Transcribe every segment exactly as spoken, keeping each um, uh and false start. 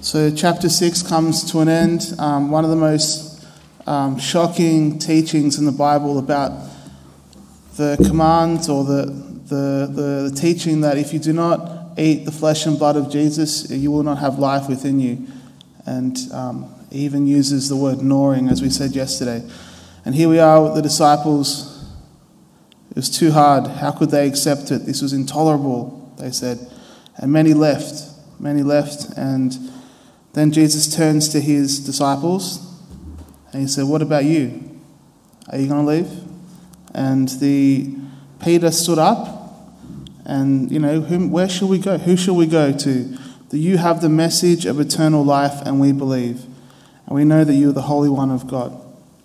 So chapter six comes to an end. Um, one of the most um, shocking teachings in the Bible about the command or the, the, the, the teaching that if you do not eat the flesh and blood of Jesus, you will not have life within you. And um, he even uses the word gnawing, as we said yesterday. And here we are with the disciples. It was too hard. How could they accept it? This was intolerable, they said. And many left. Many left. And then Jesus turns to his disciples and he said, "What about you? Are you going to leave?" And the Peter stood up and, you know, whom, where shall we go? Who shall we go to? That you have the message of eternal life and we believe. And we know that you are the Holy One of God.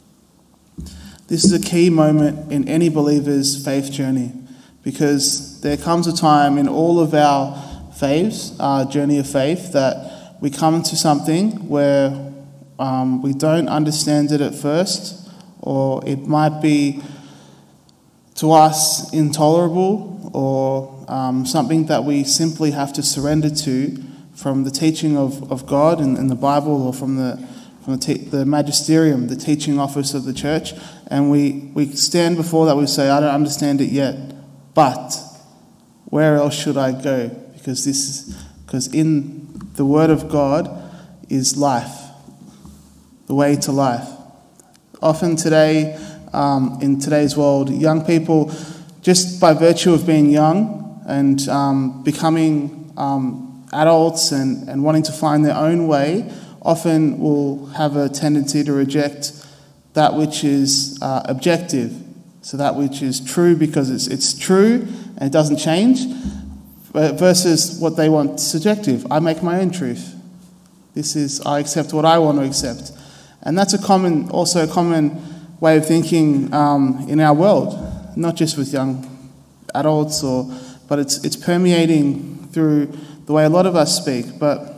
This is a key moment in any believer's faith journey, because there comes a time in all of our faiths, our journey of faith, that we come to something where um, we don't understand it at first, or it might be to us intolerable, or um, something that we simply have to surrender to from the teaching of, of God in, in the Bible, or from the from the, te- the magisterium, the teaching office of the church, and we, we stand before that, we say, "I don't understand it yet, but where else should I go?" Because this is because in the Word of God is life, the way to life. Often today, um, in today's world, young people, just by virtue of being young and um, becoming um, adults and, and wanting to find their own way, often will have a tendency to reject that which is uh, objective. So that which is true because it's it's true and it doesn't change, versus what they want subjective. I make my own truth. This is, I accept what I want to accept. And that's a common, also a common way of thinking um, in our world, not just with young adults, or, but it's it's permeating through the way a lot of us speak. But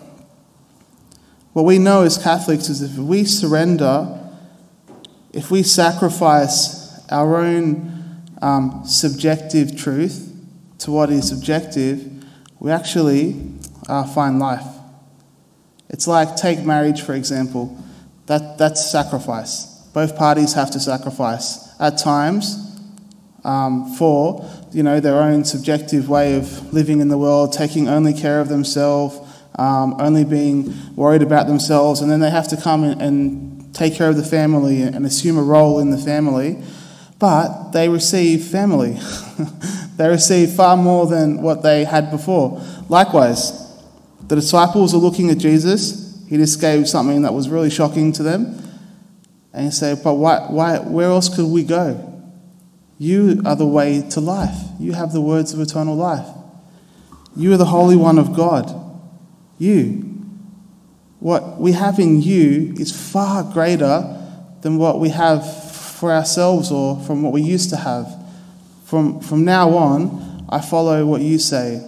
what we know as Catholics is if we surrender, if we sacrifice our own um, subjective truth to what is objective, we actually uh, find life. It's like, take marriage, for example. That That's sacrifice. Both parties have to sacrifice at times um, for, you know, their own subjective way of living in the world, taking only care of themselves, um, only being worried about themselves, and then they have to come and, and take care of the family and assume a role in the family. But they receive family. They receive far more than what they had before. Likewise, the disciples are looking at Jesus. He just gave something that was really shocking to them. And he said, "But why, why, where else could we go? You are the way to life. You have the words of eternal life. You are the Holy One of God. You. What we have in you is far greater than what we have for ourselves or from what we used to have. From from now on, I follow what you say."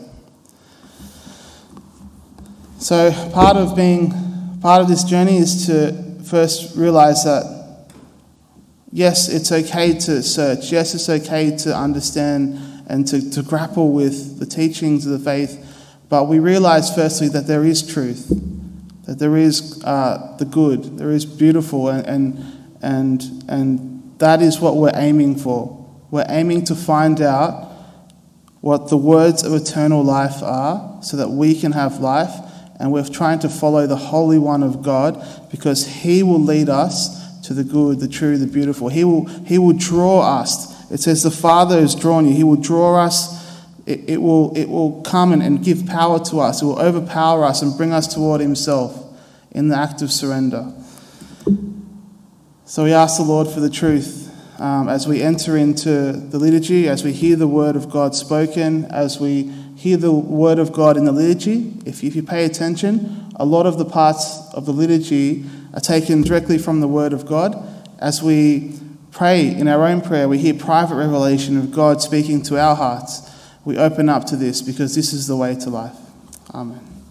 So part of being part of this journey is to first realize that yes, it's okay to search. Yes, it's okay to understand and to, to grapple with the teachings of the faith. But we realize firstly that there is truth, that there is uh, the good, there is beautiful, and and and and that is what we're aiming for. We're aiming to find out what the words of eternal life are so that we can have life, and we're trying to follow the Holy One of God because he will lead us to the good, the true, the beautiful. He will he will draw us. It says the Father has drawn you. He will draw us. It, it will it will come and, and give power to us. It will overpower us and bring us toward himself in the act of surrender. So we ask the Lord for the truth. Um, as we enter into the liturgy, as we hear the word of God spoken, as we hear the word of God in the liturgy, if, if you pay attention, a lot of the parts of the liturgy are taken directly from the word of God. As we pray in our own prayer, we hear private revelation of God speaking to our hearts. We open up to this because this is the way to life. Amen.